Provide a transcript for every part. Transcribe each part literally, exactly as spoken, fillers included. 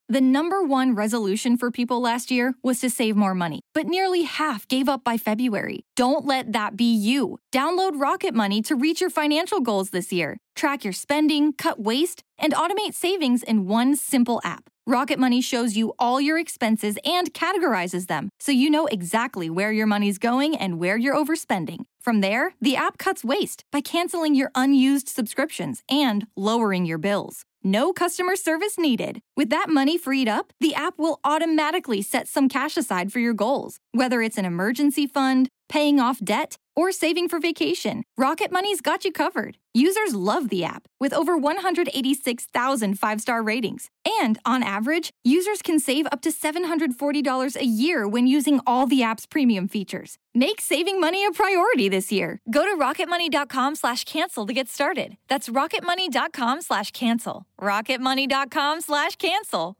The number one resolution for people last year was to save more money, but nearly half gave up by February. Don't let that be you. Download Rocket Money to reach your financial goals this year. Track your spending, cut waste, and automate savings in one simple app. Rocket Money shows you all your expenses and categorizes them, so you know exactly where your money's going and where you're overspending. From there, the app cuts waste by canceling your unused subscriptions and lowering your bills. No customer service needed. With that money freed up, the app will automatically set some cash aside for your goals. Whether it's an emergency fund, paying off debt, or saving for vacation, Rocket Money's got you covered. Users love the app, with over one hundred eighty-six thousand five-star ratings. And on average, users can save up to seven hundred forty dollars a year when using all the app's premium features. Make saving money a priority this year. Go to rocketmoney.com slash cancel to get started. That's rocketmoney.com slash cancel. rocketmoney.com slash cancel.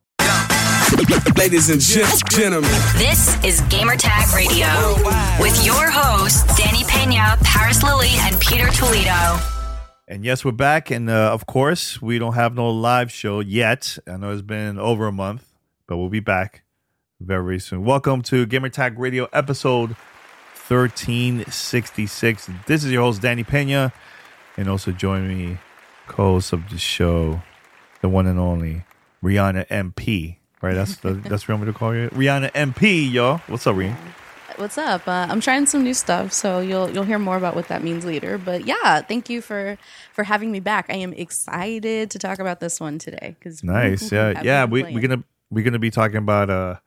Ladies and gentlemen, this is Gamertag Radio with your hosts, Danny Pena, Paris Lily, and Peter Toledo. And yes, we're back. And uh, of course, we don't have no live show yet. I know it's been over a month, but we'll be back very soon. Welcome to Gamertag Radio episode thirteen sixty-six. This is your host, Danny Pena. And also join me, co-host of the show, the one and only Rihanna M P. Right, that's the, that's what you want me to call you, Rihanna M P, y'all. What's up, Rihanna? What's up? Uh, I'm trying some new stuff, so you'll you'll hear more about what that means later. But yeah, thank you for for having me back. I am excited to talk about this one today. Cause nice, yeah, yeah. We we're gonna we're gonna be talking about uh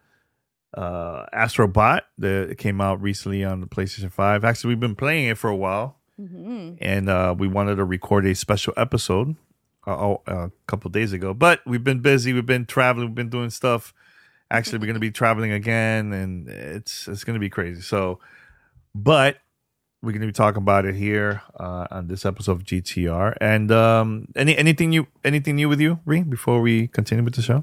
uh Astro Bot that came out recently on the PlayStation five. Actually, we've been playing it for a while, mm-hmm. and uh, we wanted to record a special episode. Uh, a couple of days ago, but we've been busy. We've been traveling. We've been doing stuff. Actually, we're going to be traveling again, and it's it's going to be crazy. So, but we're going to be talking about it here uh, on this episode of G T R. And um, any anything new anything new with you, Ree? Before we continue with the show?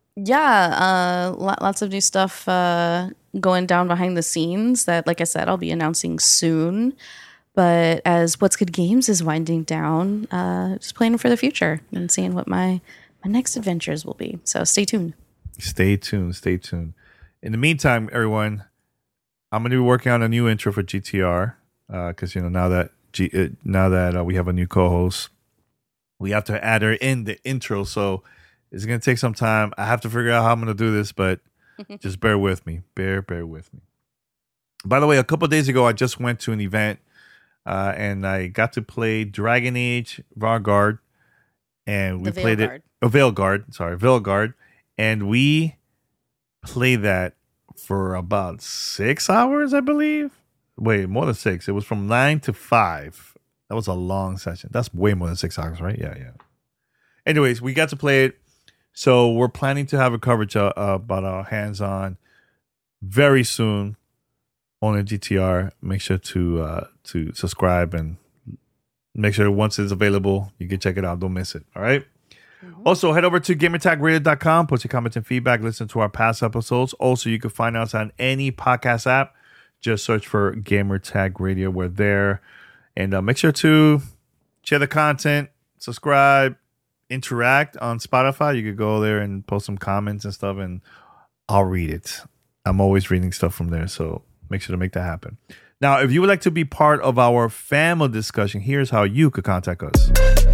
Yeah, uh, lots of new stuff uh, going down behind the scenes. That, like I said, I'll be announcing soon. But as What's Good Games is winding down, uh, just planning for the future and seeing what my, my next adventures will be. So stay tuned. Stay tuned. Stay tuned. In the meantime, everyone, I'm going to be working on a new intro for G T R because uh, you know now that G, uh, now that uh, we have a new co-host, we have to add her in the intro. So it's going to take some time. I have to figure out how I'm going to do this, but just bear with me. Bear, bear with me. By the way, a couple of days ago, I just went to an event. Uh, and I got to play Dragon Age Vanguard, and we the played Veilguard. it. Oh, Veilguard, sorry, Veilguard, and we played that for about six hours, I believe. Wait, more than six. It was from nine to five. That was a long session. That's way more than six hours, right? Yeah, yeah. Anyways, we got to play it, so we're planning to have a coverage uh, about our hands-on very soon. On a G T R, make sure to uh, to subscribe and make sure once it's available, you can check it out. Don't miss it. All right. Mm-hmm. Also, head over to gamertag radio dot com. Post your comments and feedback. Listen to our past episodes. Also, you can find us on any podcast app. Just search for Gamertag Radio. We're there. And uh, make sure to share the content, subscribe, interact on Spotify. You could go there and post some comments and stuff, and I'll read it. I'm always reading stuff from there, so make sure to make that happen. Now, if you would like to be part of our family discussion, here's how you could contact us.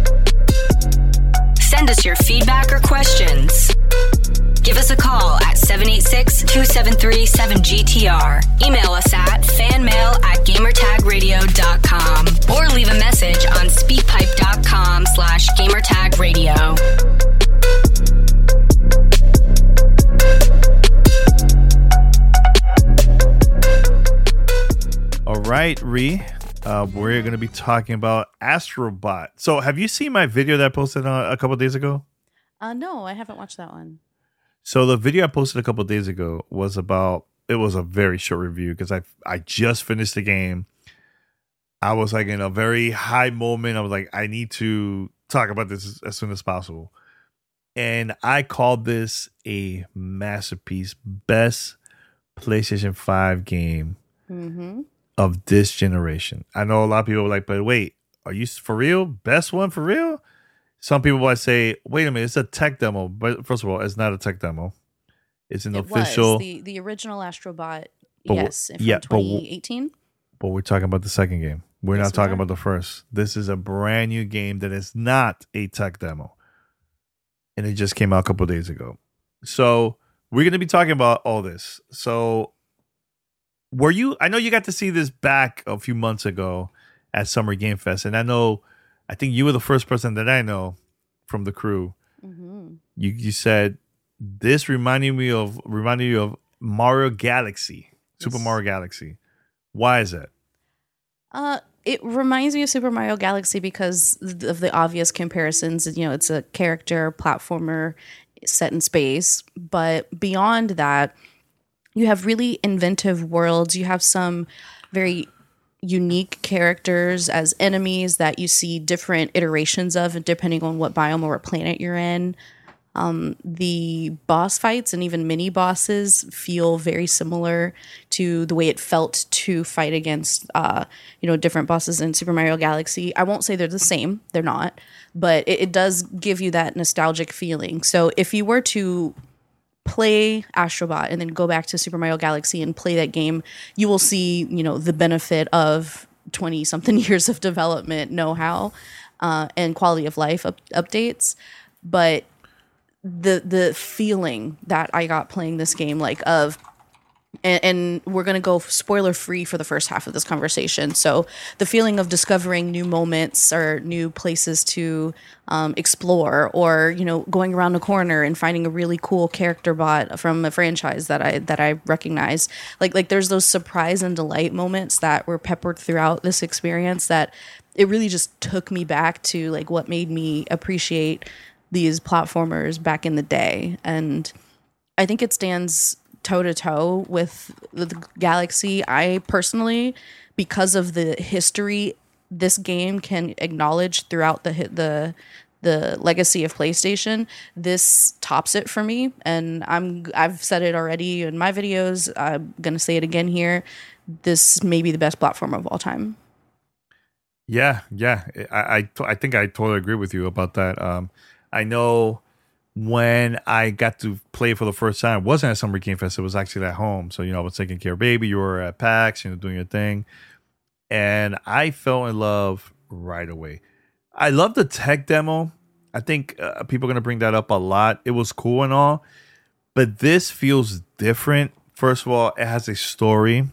Send us your feedback or questions. Give us a call at seven eight six, two seven three, seven G T R. Email us at fanmail at gamertagradio dot com or leave a message on speakpipe.com slash gamertagradio. All right, Ree, uh, we're going to be talking about Astro Bot. So have you seen my video that I posted uh, a couple of days ago? Uh, no, I haven't watched that one. So the video I posted a couple of days ago was about, it was a very short review because I I just finished the game. I was like in a very high moment. I was like, I need to talk about this as, as soon as possible. And I called this a masterpiece, best PlayStation five game mm-hmm. of this generation. I know a lot of people are like, but wait, are you for real? Best one for real? some people might say, wait a minute, it's a tech demo. But first of all, it's not a tech demo. It's an It official. was. The, the original Astrobot, But yes, from yeah, but w- twenty eighteen. But we're talking about the second game. We're Yes, not we talking are. about the first. This is a brand new game that is not a tech demo. And it just came out a couple of days ago. So we're going to be talking about all this. So were you, I know you got to see this back a few months ago at Summer Game Fest. And I know, I think you were the first person that I know from the crew. Mm-hmm. You you said, this reminded me of, reminded you of Mario Galaxy, Super Yes. Mario Galaxy. Why is that? Uh, it reminds me of Super Mario Galaxy because of the obvious comparisons. You know, it's a character platformer set in space, but beyond that, you have really inventive worlds. You have some very unique characters as enemies that you see different iterations of, depending on what biome or what planet you're in. Um, the boss fights and even mini bosses feel very similar to the way it felt to fight against, uh, you know, different bosses in Super Mario Galaxy. I won't say they're the same; they're not, but it, it does give you that nostalgic feeling. So if you were to play Astrobot and then go back to Super Mario Galaxy and play that game, you will see, you know, the benefit of twenty something years of development know-how uh, and quality of life up- updates, but the the feeling that I got playing this game, like of, and, and we're gonna go spoiler free for the first half of this conversation. So the feeling of discovering new moments or new places to um, explore, or you know, going around a corner and finding a really cool character bot from a franchise that I that I recognize. Like like there's those surprise and delight moments that were peppered throughout this experience that it really just took me back to like what made me appreciate these platformers back in the day. And I think it stands toe to toe with the Galaxy. I personally, because of the history this game can acknowledge throughout the the the legacy of PlayStation, this tops it for me. And I'm I've said it already in my videos. I'm gonna say it again here. This may be the best platform of all time. Yeah, yeah. I, I, I think I totally agree with you about that. Um, I know when I got to play for the first time, it wasn't at Summer Game Fest. It was actually at home. So, you know, I was taking care of baby. You were at PAX, you know, doing your thing. And I fell in love right away. I love the tech demo. I think uh, people are going to bring that up a lot. It was cool and all. But this feels different. First of all, it has a story.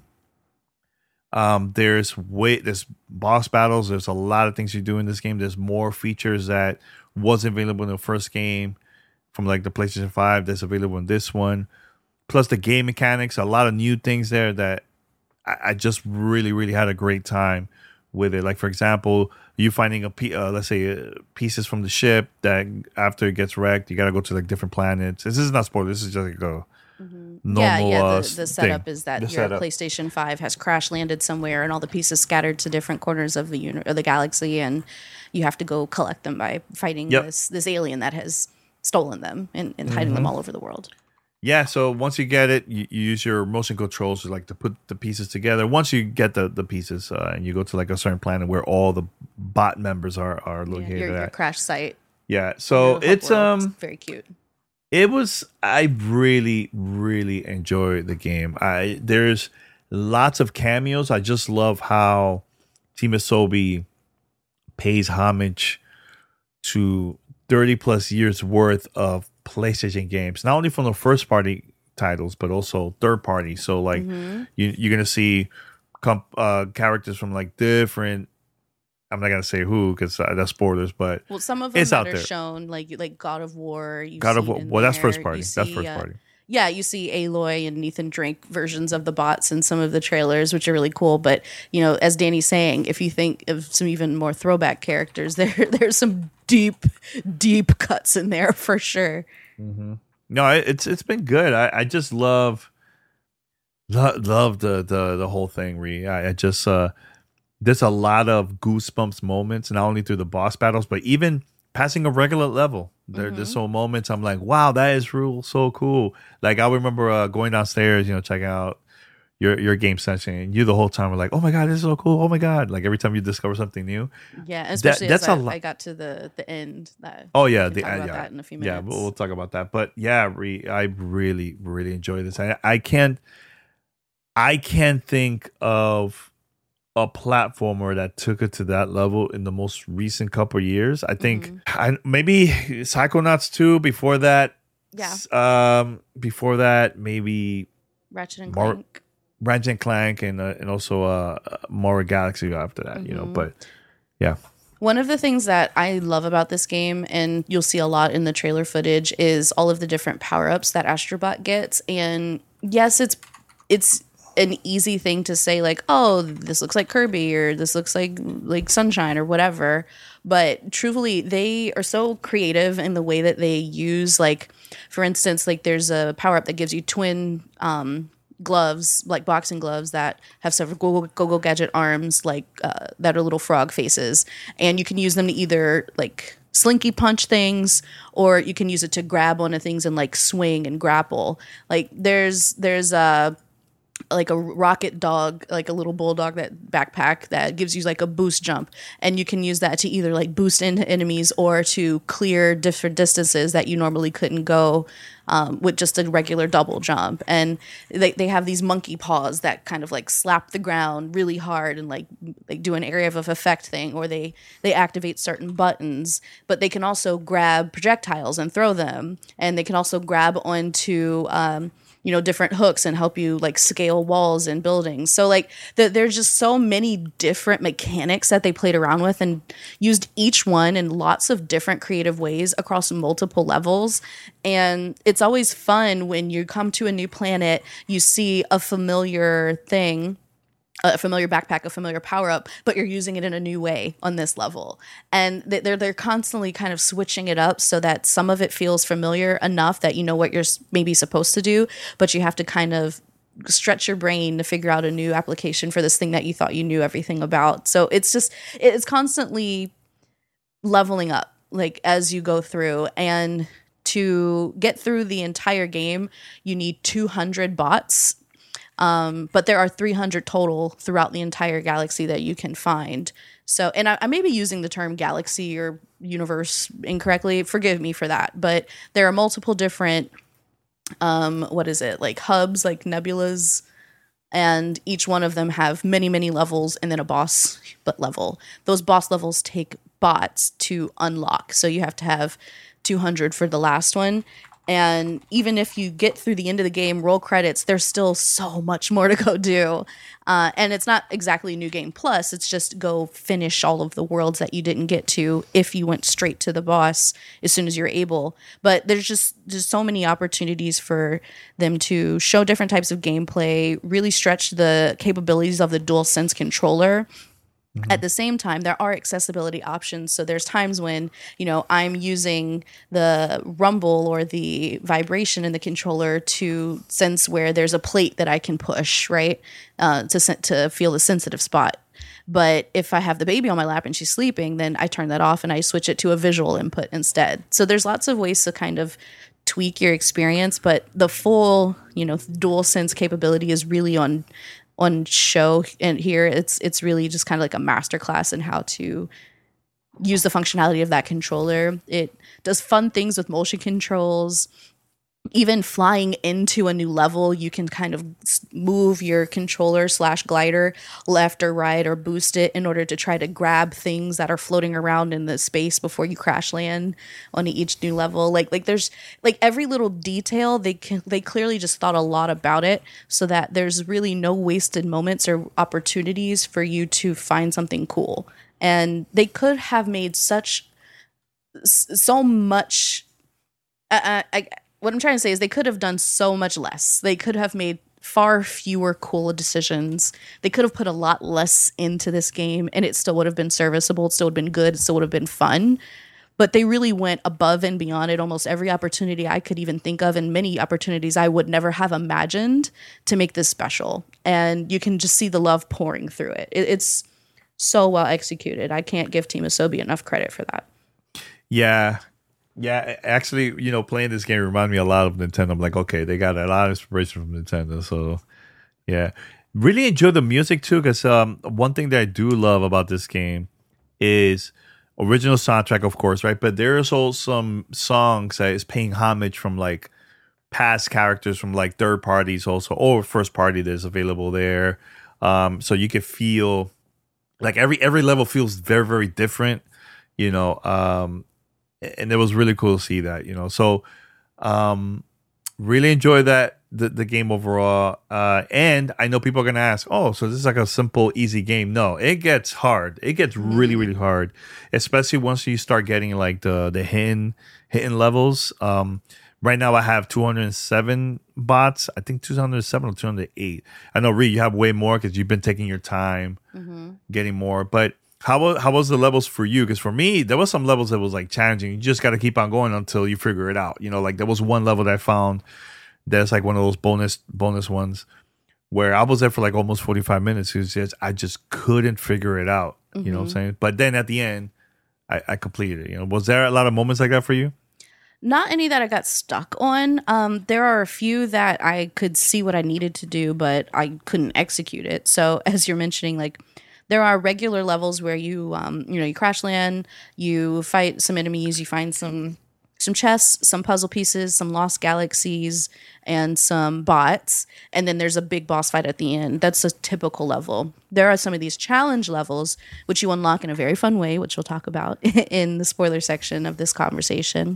Um, there's way there's boss battles. There's a lot of things you do in this game. There's more features that wasn't available in the first game from like the PlayStation five that's available in this one. Plus the game mechanics, a lot of new things there that I, I just really, really had a great time with it. Like, for example, you finding a pe- uh, let's say uh, pieces from the ship that after it gets wrecked, you got to go to like different planets. This is not spoiler. This is just like a normal yeah, yeah. uh, The, the setup thing. is that The your setup. PlayStation five has crash landed somewhere, and all the pieces scattered to different corners of the uni- or the galaxy, and you have to go collect them by fighting Yep. this this alien that has stolen them and, and hiding Mm-hmm. them all over the world. Yeah, so once you get it, you, you use your motion controls to like to put the pieces together. Once you get the the pieces, uh, and you go to like a certain planet where all the bot members are are Yeah, located your, your at. crash site. Yeah, so your hub it's world. um, very cute. it was. I really really enjoyed the game. I there's lots of cameos. I just love how Team Asobi pays homage to thirty plus years worth of PlayStation games, not only from the first party titles but also third party. So like Mm-hmm. you, you're gonna see comp, uh, characters from like different. I'm not gonna say who because uh, that's spoilers, but Well, some of them it's that out are there. shown, like like God of War. You God of see War. in Well, that's there. first You party. That's see, first uh, party. Yeah, you see Aloy and Nathan Drake versions of the bots in some of the trailers, which are really cool. But you know, as Danny's saying, if you think of some even more throwback characters, there there's some deep, deep cuts in there for sure. No, it- it's it's been good. I, I just love lo- love the the the whole thing. Re, I, I just uh, there's a lot of goosebumps moments, not only through the boss battles, but even passing a regular level. There, there's some moments I'm like, wow, that is real, so cool. Like I remember uh, going downstairs, you know, checking out your your game session, and you the whole time were like, oh my god, this is so cool. Oh my god, like every time you discover something new. Yeah, especially that, that's as I, a lot. I got to the the end. That oh yeah, we the can talk uh, about yeah, that in a few yeah. minutes. We'll, we'll talk about that. But yeah, re, I really really enjoy this. I I can't I can't think of a platformer that took it to that level in the most recent couple of years. I think Mm-hmm. I, maybe Psychonauts two. Before that, Yeah. Um, before that, maybe Ratchet and Mar- Clank. Ratchet and Clank, and uh, and also uh, Mario Galaxy after that. You know, Mm-hmm. but yeah. One of the things that I love about this game, and you'll see a lot in the trailer footage, is all of the different power-ups that Astrobot gets. And yes, it's it's an easy thing to say, like, oh, this looks like Kirby, or this looks like like Sunshine, or whatever. But truthfully, they are so creative in the way that they use, like, for instance, like there's a power-up that gives you twin um, gloves, like boxing gloves that have several Go Go Go Gadget arms, like uh, that are little frog faces, and you can use them to either like slinky punch things, or you can use it to grab onto things and like swing and grapple. Like there's there's a like a rocket dog, like a little bulldog that backpack that gives you like a boost jump, and you can use that to either like boost into enemies or to clear different distances that you normally couldn't go um, with just a regular double jump. And they, they have these monkey paws that kind of like slap the ground really hard and like like do an area of effect thing, or they they activate certain buttons. But they can also grab projectiles and throw them, and they can also grab onto um, you know, different hooks and help you like scale walls and buildings. So like the, there's just so many different mechanics that they played around with and used each one in lots of different creative ways across multiple levels. And it's always fun when you come to a new planet, you see a familiar thing, a familiar backpack, a familiar power up, but you're using it in a new way on this level. And they're they're constantly kind of switching it up so that some of it feels familiar enough that you know what you're maybe supposed to do, but you have to kind of stretch your brain to figure out a new application for this thing that you thought you knew everything about. So it's just it's constantly leveling up like as you go through. And to get through the entire game, you need two hundred bots. Um, but there are three hundred total throughout the entire galaxy that you can find. So, and I, I may be using the term galaxy or universe incorrectly. Forgive me for that. But there are multiple different, um, what is it, like hubs, like nebulas, and each one of them have many, many levels and then a boss but level. Those boss levels take bots to unlock. So you have to have two hundred for the last one. And even if you get through the end of the game, roll credits, there's still so much more to go do. Uh, and it's not exactly New Game Plus. It's just go finish all of the worlds that you didn't get to if you went straight to the boss as soon as you're able. But there's just, just so many opportunities for them to show different types of gameplay, really stretch the capabilities of the DualSense controller. Mm-hmm. At the same time, there are accessibility options. So there's times when, you know, I'm using the rumble or the vibration in the controller to sense where there's a plate that I can push, right, uh, to to feel the sensitive spot. But if I have the baby on my lap and she's sleeping, then I turn that off and I switch it to a visual input instead. So there's lots of ways to kind of tweak your experience, but the full, you know, DualSense capability is really on on show. And here it's it's really just kind of like a masterclass in how to use the functionality of that controller. It does fun things with motion controls. Even flying into a new level, you can kind of move your controller slash glider left or right or boost it in order to try to grab things that are floating around in the space before you crash land on each new level. Like like there's like every little detail, they can, they clearly just thought a lot about it so that there's really no wasted moments or opportunities for you to find something cool. And they could have made such so much. I, I, what I'm trying to say is they could have done so much less. They could have made far fewer cool decisions. They could have put a lot less into this game and it still would have been serviceable. It still would have been good. It still would have been fun. But they really went above and beyond it. Almost every opportunity I could even think of, and many opportunities I would never have imagined, to make this special. And you can just see the love pouring through it. it it's so well executed. I can't give Team Asobi enough credit for that. Yeah. Yeah, actually, you know, playing this game reminded me a lot of Nintendo. I'm like, okay, they got a lot of inspiration from Nintendo. So, Yeah. Really enjoy the music too, because um, one thing that I do love about this game is original soundtrack, of course, right? But there's also some songs that is paying homage from like past characters from like third parties also, or first party that's available there. Um, so you can feel like every every level feels very, very different, you know. Um, and it was really cool to see that, you know. So um, really enjoy that. The, the game overall, uh, and I know people are gonna ask, oh, so this is like a simple, easy game. No, it gets hard. It gets really, really hard, especially once you start getting like the the hidden hidden levels. Um, right now, I have two hundred seven bots. I think two hundred seven or two hundred eight. I know, Reed, you have way more because you've been taking your time mm-hmm. getting more. But how was how was the levels for you? Because for me, there was some levels that was like challenging. You just got to keep on going until you figure it out. You know, like there was one level that I found. That's like one of those bonus bonus ones where I was there for like almost forty-five minutes. It was just, I just couldn't figure it out. Mm-hmm. You know what I'm saying? But then at the end, I, I completed it. You know, was there a lot of moments like that for you? Not any that I got stuck on. Um, there are a few that I could see what I needed to do, but I couldn't execute it. So as you're mentioning, like there are regular levels where you, um, you know, you crash land, you fight some enemies, you find some some chests, some puzzle pieces, some lost galaxies, and some bots. And then there's a big boss fight at the end. That's a typical level. There are some of these challenge levels, which you unlock in a very fun way, which we'll talk about in the spoiler section of this conversation,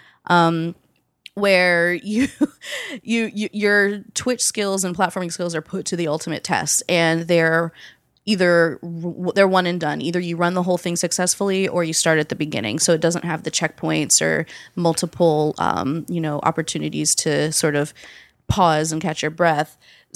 um, where you, you, you, your Twitch skills and platforming skills are put to the ultimate test. And they're either they're one and done. Either you run the whole thing successfully or you start at the beginning. So it doesn't have the checkpoints or multiple, um, you know, opportunities to sort of pause and catch your breath.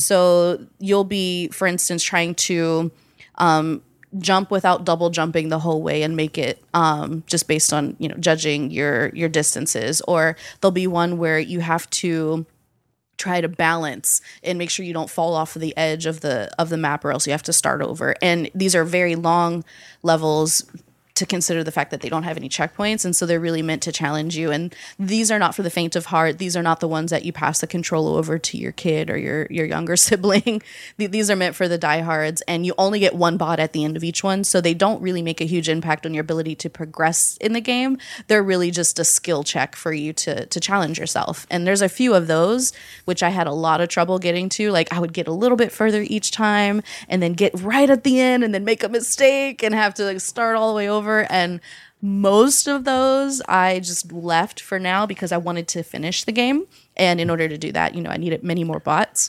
So you'll be, for instance, trying to um, jump without double jumping the whole way and make it um, just based on, you know, judging your your distances. Or there'll be one where you have to try to balance and make sure you don't fall off of the edge of the of the map, or else you have to start over. And these are very long levels to consider the fact that they don't have any checkpoints, and so they're really meant to challenge you. And these are not for the faint of heart. These are not the ones that you pass the control over to your kid or your your younger sibling. These are meant for the diehards, and you only get one bot at the end of each one, so they don't really make a huge impact on your ability to progress in the game. They're really just a skill check for you to to challenge yourself. And there's a few of those which I had a lot of trouble getting to. Like I would get a little bit further each time and then get right at the end and then make a mistake and have to like start all the way over. And most of those I just left for now because I wanted to finish the game. And in order to do that, you know, I needed many more bots.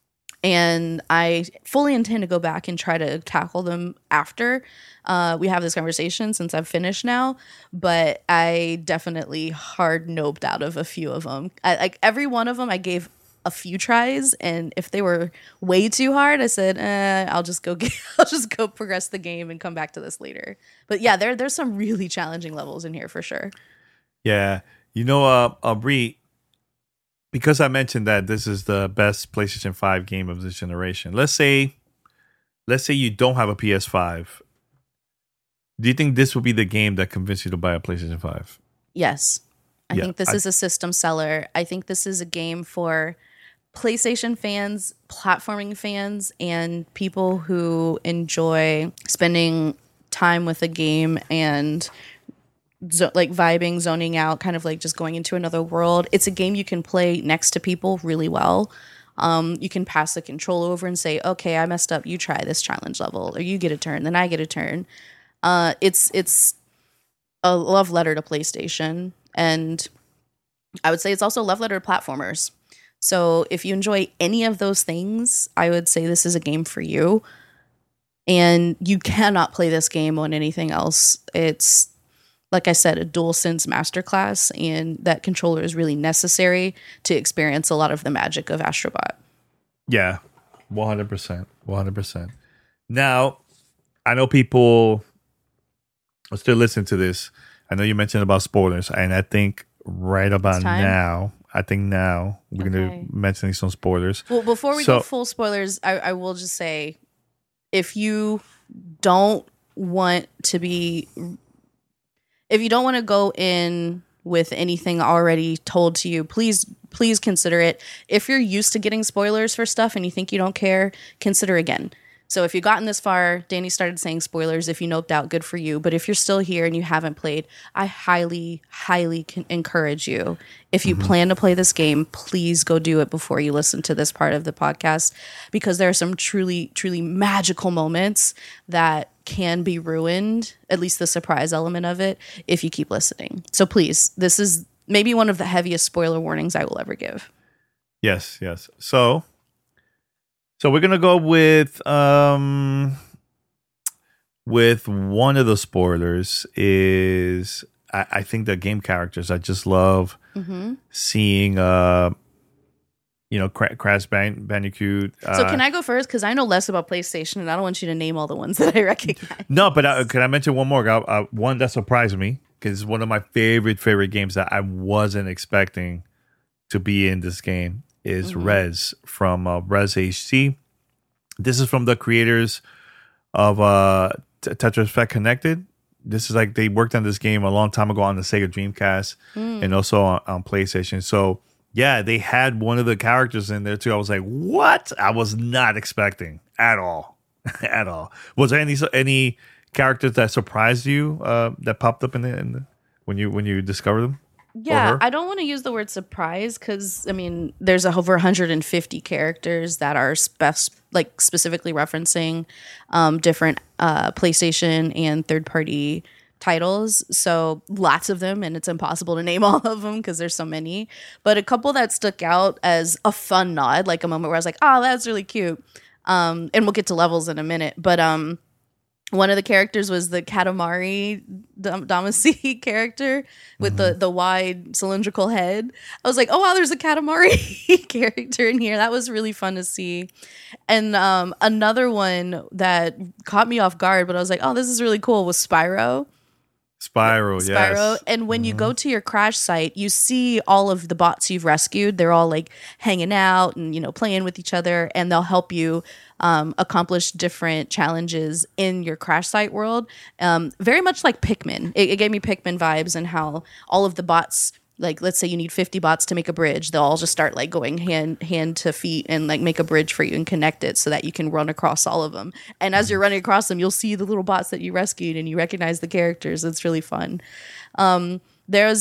And I fully intend to go back and try to tackle them after uh, we have this conversation, since I've finished now. But I definitely hard noped out of a few of them. I, like every one of them, I gave a few tries, and if they were way too hard, I said, eh, I'll just go get, I'll just go progress the game and come back to this later. But yeah, there there's some really challenging levels in here for sure. Yeah, you know, uh, Aubrey, because I mentioned that this is the best PlayStation five game of this generation. Let's say, let's say you don't have a P S five. Do you think this would be the game that convinced you to buy a PlayStation five? Yes, I yeah, think this I, is a system seller. I think this is a game for PlayStation fans, platforming fans, and people who enjoy spending time with a game and zo- like vibing, zoning out, kind of like just going into another world. It's a game you can play next to people really well. Um, you can pass the control over and say, okay, I messed up. You try this challenge level, or you get a turn, then I get a turn. Uh, it's it's a love letter to PlayStation, and I would say it's also a love letter to platformers. So if you enjoy any of those things, I would say this is a game for you. And you cannot play this game on anything else. It's, like I said, a DualSense masterclass, and that controller is really necessary to experience a lot of the magic of Astrobot. Yeah, one hundred percent. one hundred percent. Now, I know people are still listening to this. I know you mentioned about spoilers, and I think right about now, I think now we're okay. going to mention some spoilers. Well, before we so, go full spoilers, I, I will just say, if you don't want to be, if you don't want to go in with anything already told to you, please please consider it. If you're used to getting spoilers for stuff and you think you don't care, consider again. So if you've gotten this far, Danny started saying spoilers. If you noped out, good for you. But if you're still here and you haven't played, I highly, highly can encourage you. If you mm-hmm. plan to play this game, please go do it before you listen to this part of the podcast, because there are some truly, truly magical moments that can be ruined, at least the surprise element of it, if you keep listening. So please, this is maybe one of the heaviest spoiler warnings I will ever give. Yes, yes. So... So we're gonna go with um with one of the spoilers is I, I think the game characters. I just love mm-hmm. seeing uh you know Cra- Crash Ban- Bandicoot. Uh, so can I go first, because I know less about PlayStation and I don't want you to name all the ones that I recognize. No, but uh, can I mention one more? Uh, uh, one that surprised me, because it's one of my favorite favorite games that I wasn't expecting to be in this game. Is mm-hmm. Rez from uh, Rez H C. This is from the creators of uh, T- Tetris Effect Connected. This is like they worked on this game a long time ago on the Sega Dreamcast mm. and also on, on PlayStation. So yeah, they had one of the characters in there too. I was like, what? I was not expecting at all, at all. Was there any any characters that surprised you uh, that popped up in the, in the when you when you discovered them? Yeah, I don't want to use the word surprise because, I mean, there's over one hundred fifty characters that are spec- like specifically referencing um, different uh, PlayStation and third-party titles. So lots of them, and it's impossible to name all of them because there's so many. But a couple that stuck out as a fun nod, like a moment where I was like, oh, that's really cute. Um, and we'll get to levels in a minute. But um, one of the characters was the Katamari Dam- Damacy character with mm-hmm. the, the wide cylindrical head. I was like, oh, wow, there's a Katamari character in here. That was really fun to see. And um, another one that caught me off guard, but I was like, oh, this is really cool, was Spyro. Spyro, Spyro. yes. And when mm-hmm. you go to your crash site, you see all of the bots you've rescued. They're all like hanging out and, you know, playing with each other, and they'll help you um, accomplish different challenges in your crash site world. Um, very much like Pikmin. It, it gave me Pikmin vibes, and how all of the bots, like let's say you need fifty bots to make a bridge, they'll all just start like going hand hand to feet and like make a bridge for you and connect it so that you can run across all of them. And as you're running across them, you'll see the little bots that you rescued and you recognize the characters. It's really fun. Um, there's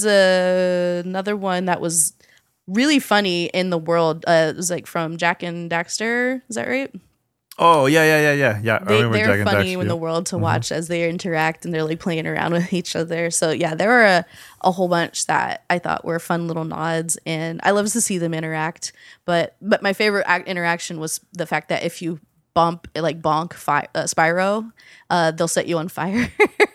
a, another one that was really funny in the world. Uh, it was like from Jak and Daxter. Is that right? Oh, yeah, yeah, yeah, yeah. yeah. They, they're Jak and funny Daxter, in yeah. the world to mm-hmm. watch as they interact and they're like playing around with each other. So yeah, there were a, a whole bunch that I thought were fun little nods, and I love to see them interact. But but my favorite act interaction was the fact that if you bump, like bonk fi- uh, Spyro, uh, they'll set you on fire.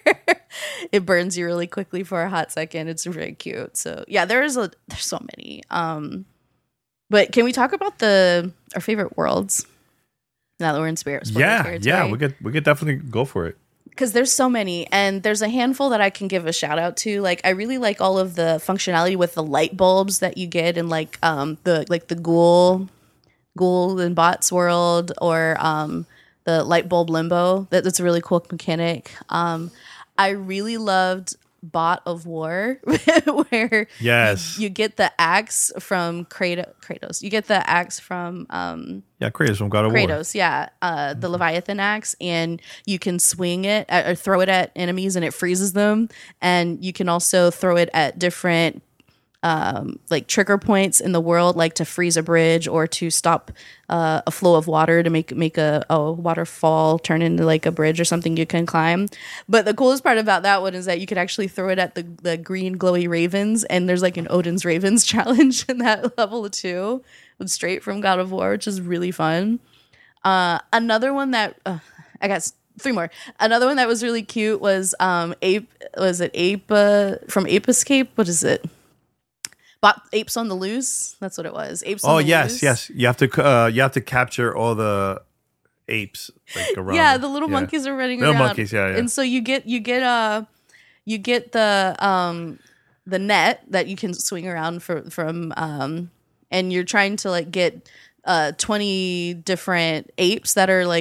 It burns you really quickly for a hot second. It's very cute. So yeah, there's a there's so many. Um, but can we talk about the our favorite worlds? Now that we're in spirit, yeah, territory. yeah, we could we could definitely go for it. Because there's so many, and there's a handful that I can give a shout out to. Like I really like all of the functionality with the light bulbs that you get in like um the like the ghoul, ghoul and bots world, or um the light bulb limbo. That, that's a really cool mechanic. Um, I really loved Bot of War, where yes, you, you get the axe from Kratos. Kratos. You get the axe from um yeah, Kratos from God of Kratos, War. Kratos, yeah, uh, the Leviathan axe, and you can swing it at, or throw it at enemies, and it freezes them. And you can also throw it at different um, like trigger points in the world, like to freeze a bridge or to stop uh, a flow of water to make make a, a waterfall turn into like a bridge or something you can climb. But the coolest part about that one is that you could actually throw it at the, the green glowy ravens, and there's like an Odin's Ravens challenge in that level too, straight from God of War, which is really fun. Uh, another one that uh, I got three more. Another one that was really cute was um, Ape. Was it Ape uh, from Ape Escape? What is it? Bot, Apes on the Loose. That's what it was. Apes. Oh on the yes, Loose. yes. You have to uh, you have to capture all the apes like around. Yeah, the, the little yeah. monkeys are running little around. monkeys, yeah, yeah. And so you get you get uh you get the um the net that you can swing around for, from um and you're trying to like get uh twenty different apes that are like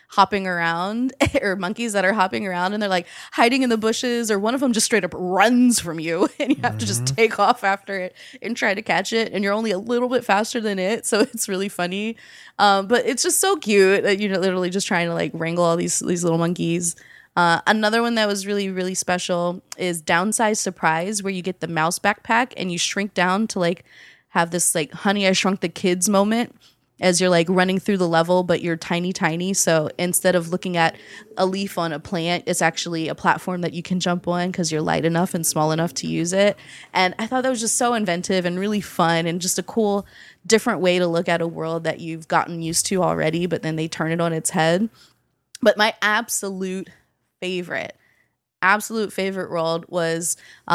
hopping around or monkeys that are hopping around and they're like hiding in the bushes, or one of them just straight up runs from you and you have mm-hmm. to just take off after it and try to catch it, and you're only a little bit faster than it, so it's really funny. Um, but it's just so cute that you're literally just trying to like wrangle all these these little monkeys. Uh, another one that was really, really special is Downsize Surprise, where you get the mouse backpack and you shrink down to like have this like Honey, I Shrunk the Kids moment as you're like running through the level, but you're tiny, tiny. So instead of looking at a leaf on a plant, it's actually a platform that you can jump on because you're light enough and small enough to use it. And I thought that was just so inventive and really fun and just a cool, different way to look at a world that you've gotten used to already, but then they turn it on its head. But my absolute favorite absolute favorite world was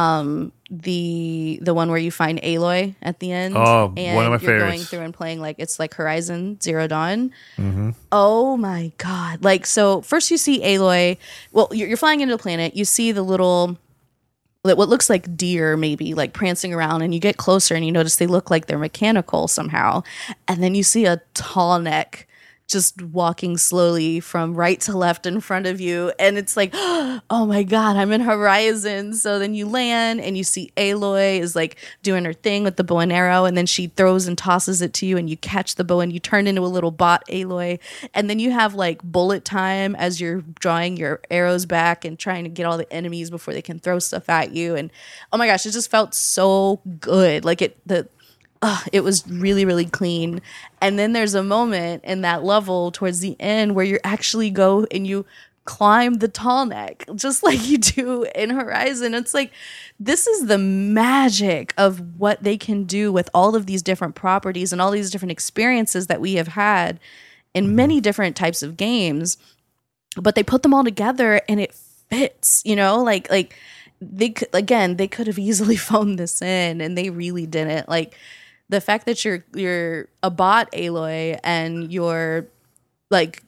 um the the one where you find Aloy at the end. Oh, and one of my you're favorites. Going through and playing like it's like Horizon Zero Dawn. Mm-hmm. Oh my god. Like, so first you see Aloy. Well, you're, you're flying into a planet, you see the little what looks like deer maybe like prancing around, and you get closer and you notice they look like they're mechanical somehow, and then you see a tall neck just walking slowly from right to left in front of you, and it's like, oh my god, I'm in Horizon. So then you land and you see Aloy is like doing her thing with the bow and arrow, and then she throws and tosses it to you and you catch the bow and you turn into a little bot Aloy, and then you have like bullet time as you're drawing your arrows back and trying to get all the enemies before they can throw stuff at you. And oh my gosh, it just felt so good. Like it the Uh, it was really, really clean. And then there's a moment in that level towards the end where you actually go and you climb the tall neck, just like you do in Horizon. It's like, this is the magic of what they can do with all of these different properties and all these different experiences that we have had in many different types of games. But they put them all together and it fits, you know, like, like they could, again, they could have easily phoned this in and they really didn't. Like, the fact that you're you're a bot Aloy and you're like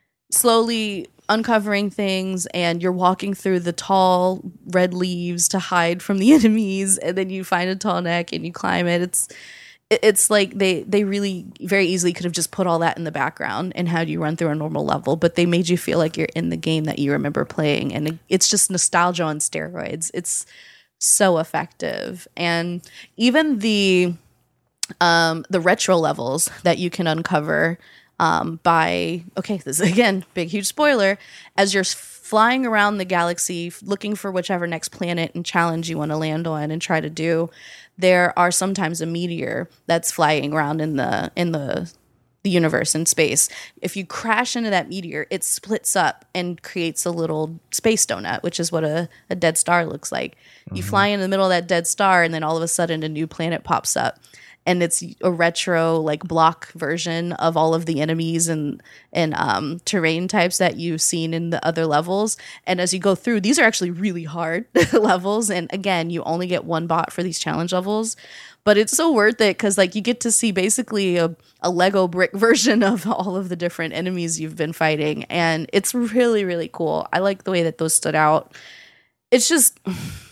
slowly uncovering things and you're walking through the tall red leaves to hide from the enemies, and then you find a tall neck and you climb it. It's it's like they they really very easily could have just put all that in the background and had you run through a normal level, but they made you feel like you're in the game that you remember playing, and it's just nostalgia on steroids. It's so effective. And even the Um, the retro levels that you can uncover um, by, okay, this is again, big, huge spoiler, as you're flying around the galaxy looking for whichever next planet and challenge you want to land on and try to do, there are sometimes a meteor that's flying around in the in the the universe in space. If you crash into that meteor, it splits up and creates a little space donut, which is what a, a dead star looks like. Mm-hmm. You fly in the middle of that dead star, and then all of a sudden a new planet pops up. And it's a retro, like, block version of all of the enemies and and um, terrain types that you've seen in the other levels. And as you go through, these are actually really hard levels. And again, you only get one bot for these challenge levels. But it's so worth it because, like, you get to see basically a, a Lego brick version of all of the different enemies you've been fighting. And it's really, really cool. I like the way that those stood out. It's just...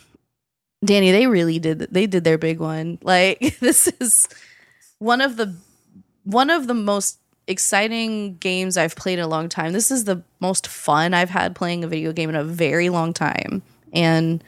Danny, they really did. They did their big one. Like, this is one of the one of the most exciting games I've played in a long time. This is the most fun I've had playing a video game in a very long time, and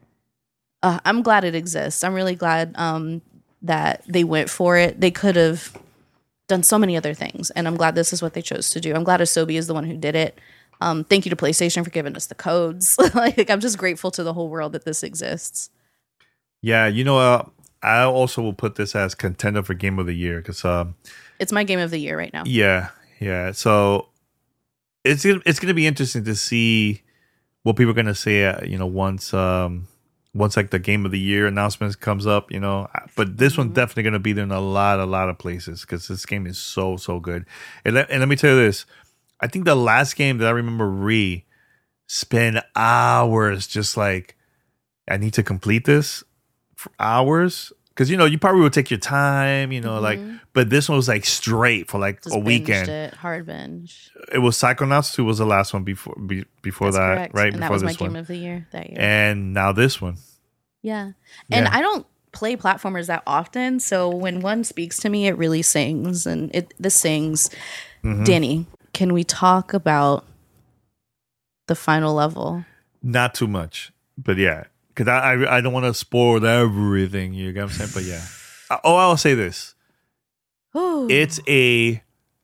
uh, I'm glad it exists. I'm really glad um, that they went for it. They could have done so many other things, and I'm glad this is what they chose to do. I'm glad Asobi is the one who did it. Um, thank you to PlayStation for giving us the codes. Like, I'm just grateful to the whole world that this exists. Yeah, you know, uh, I also will put this as contender for Game of the Year because um, it's my Game of the Year right now. Yeah, yeah. So it's it's going to be interesting to see what people are going to say. Uh, you know, once um, once like the Game of the Year announcement comes up. You know, but this mm-hmm. one's definitely going to be there in a lot, a lot of places because this game is so so good. And let, and let me tell you this: I think the last game that I remember Ree spend hours just like, I need to complete this. For hours, because you know you probably would take your time, you know, mm-hmm. like. But this one was like straight for like Just a weekend. It, hard binge. It was Psychonauts two was the last one before be, before That's that, correct. right? And before that was my this Game one. of the Year that year. And now this one. Yeah, and yeah. I don't play platformers that often, so when one speaks to me, it really sings, and it this sings. Mm-hmm. Danny, can we talk about the final level? Not too much, but yeah, because I, I I don't want to spoil everything. You get what I'm saying? But yeah. Oh, I'll say this: Ooh. it's a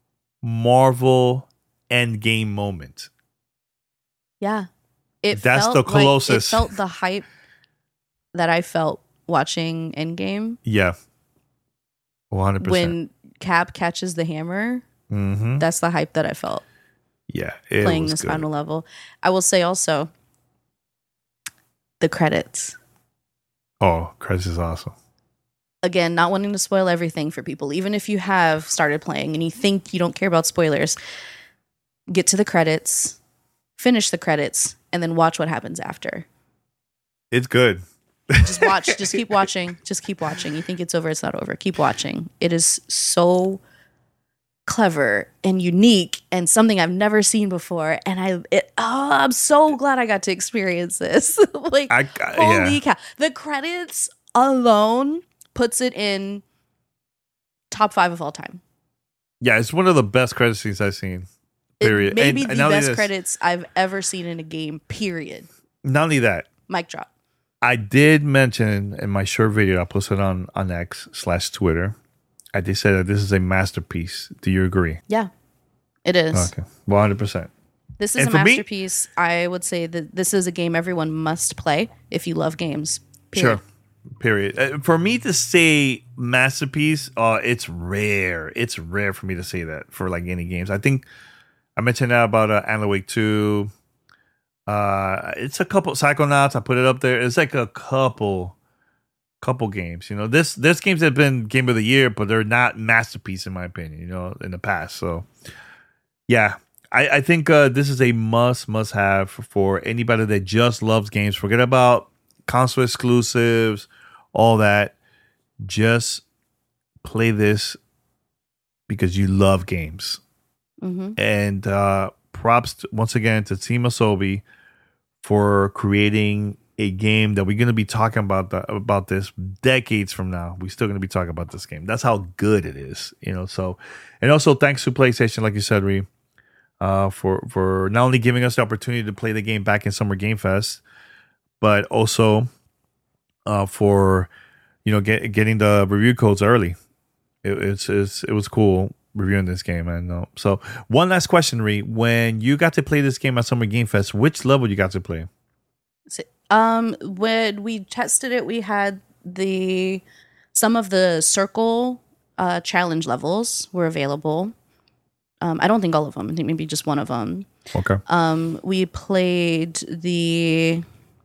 Marvel Endgame moment. Yeah, it That's felt the like- closest. it felt the hype that I felt watching Endgame Yeah, one hundred percent. when Cap catches the hammer. Mm-hmm. That's the hype that I felt Yeah, it playing was this good. final level. I will say also the credits. Oh, Chris is awesome. Again, not wanting to spoil everything for people, even if you have started playing and you think you don't care about spoilers, get to the credits, finish the credits, and then watch what happens after. It's good. Just watch, just keep watching, just keep watching. You think it's over, it's not over. Keep watching. It is so clever and unique and something I've never seen before. And I, it, oh, I'm so glad I got to experience this. Like, I, I- holy yeah. cow. The credits alone puts it in top five of all time. Yeah, it's one of the best credit scenes I've seen. Period. It may be And- the and not only best this- credits I've ever seen in a game, period. Not only that, Mic drop. I did mention in my short video I posted on on X slash Twitter. I did say that this is a masterpiece. Do you agree? Yeah, it is. Okay, one hundred percent. This is And a for me- masterpiece. I would say that this is a game everyone must play if you love games. Period. Sure. Period. Uh, For me to say masterpiece, uh, it's rare. It's rare for me to say that for like any games. I think I mentioned that about uh, Alan Wake two. Uh, it's a couple Psychonauts. I put it up there. It's like a couple, couple games. You know, this this games have been game of the year, but they're not masterpiece in my opinion. You know, in the past. So, yeah, I, I think uh, this is a must must have for anybody that just loves games. Forget about console exclusives, all that. Just play this because you love games. Mm-hmm. And uh, props to, once again to Team Asobi for creating a game that we're going to be talking about the, about this decades from now. We're still going to be talking about this game. That's how good it is, you know. So, and also thanks to PlayStation, like you said, Ree, uh, for for not only giving us the opportunity to play the game back in Summer Game Fest, but also uh, for you know get, getting the review codes early. It, it's, it's it was cool reviewing this game. I know. So one last question, Ree. When you got to play this game at Summer Game Fest, which level you got to play? Um, when we tested it, we had the some of the circle uh, challenge levels were available. Um, I don't think all of them. I think maybe just one of them. Okay. Um, we played the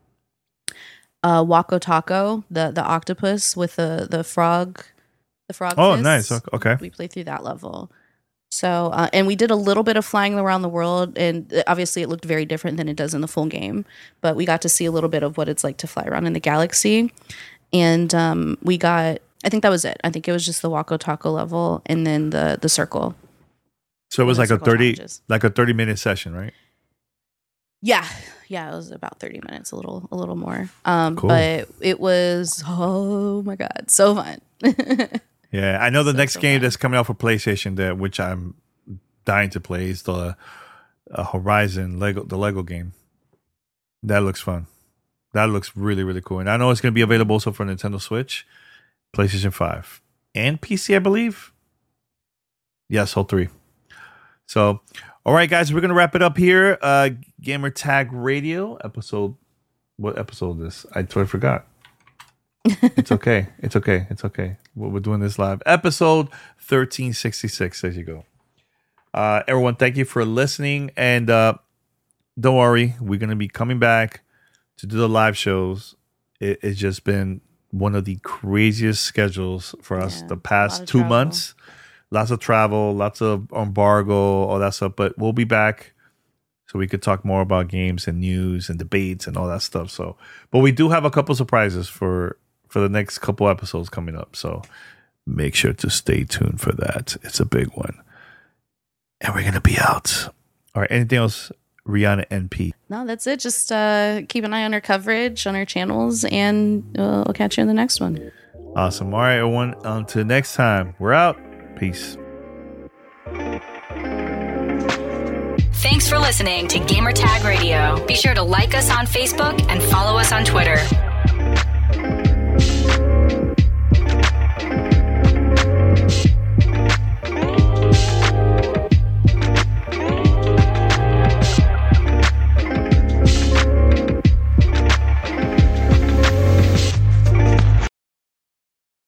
uh, Wako Taco, the the octopus with the the frog, the frog. Oh, fists. nice. Okay. We played through that level. So, uh, and we did a little bit of flying around the world, and obviously it looked very different than it does in the full game. But we got to see a little bit of what it's like to fly around in the galaxy, and um, we got. I think that was it. I think it was just the Wako Taco level, and then the the circle. So it was the like a circle thirty, challenges. like a thirty minute session, right? Yeah, yeah, it was about thirty minutes, a little, a little more. Um, Cool. But it was, oh my god, so fun. Yeah, I know the So, next so game fun. that's coming out for PlayStation, that which I'm dying to play, is the uh, Horizon Lego, the Lego game. That looks fun. That looks really, really cool. And I know it's going to be available also for Nintendo Switch, PlayStation five, and P C, I believe. Yes, all three. So, all right, guys, we're going to wrap it up here. Uh, Gamer Tag Radio episode. What episode is this? I totally forgot. It's okay. It's okay. It's okay. We're we're doing this live. Episode thirteen sixty-six. There you go. Uh, everyone, thank you for listening. And uh, don't worry, we're going to be coming back to do the live shows. It, it's just been one of the craziest schedules for us Yeah, the a lot past of two travel. months. Lots of travel, lots of embargo, all that stuff. But we'll be back so we could talk more about games and news and debates and all that stuff. So, but we do have a couple surprises for for the next couple episodes coming up. So make sure to stay tuned for that. It's a big one. And we're going to be out. All right. Anything else, Rihanna N P? No, that's it. Just uh, keep an eye on our coverage on our channels, and uh, we'll catch you in the next one. Awesome. All right, everyone. Until next time, we're out. Peace. Thanks for listening to Gamertag Radio. Be sure to like us on Facebook and follow us on Twitter.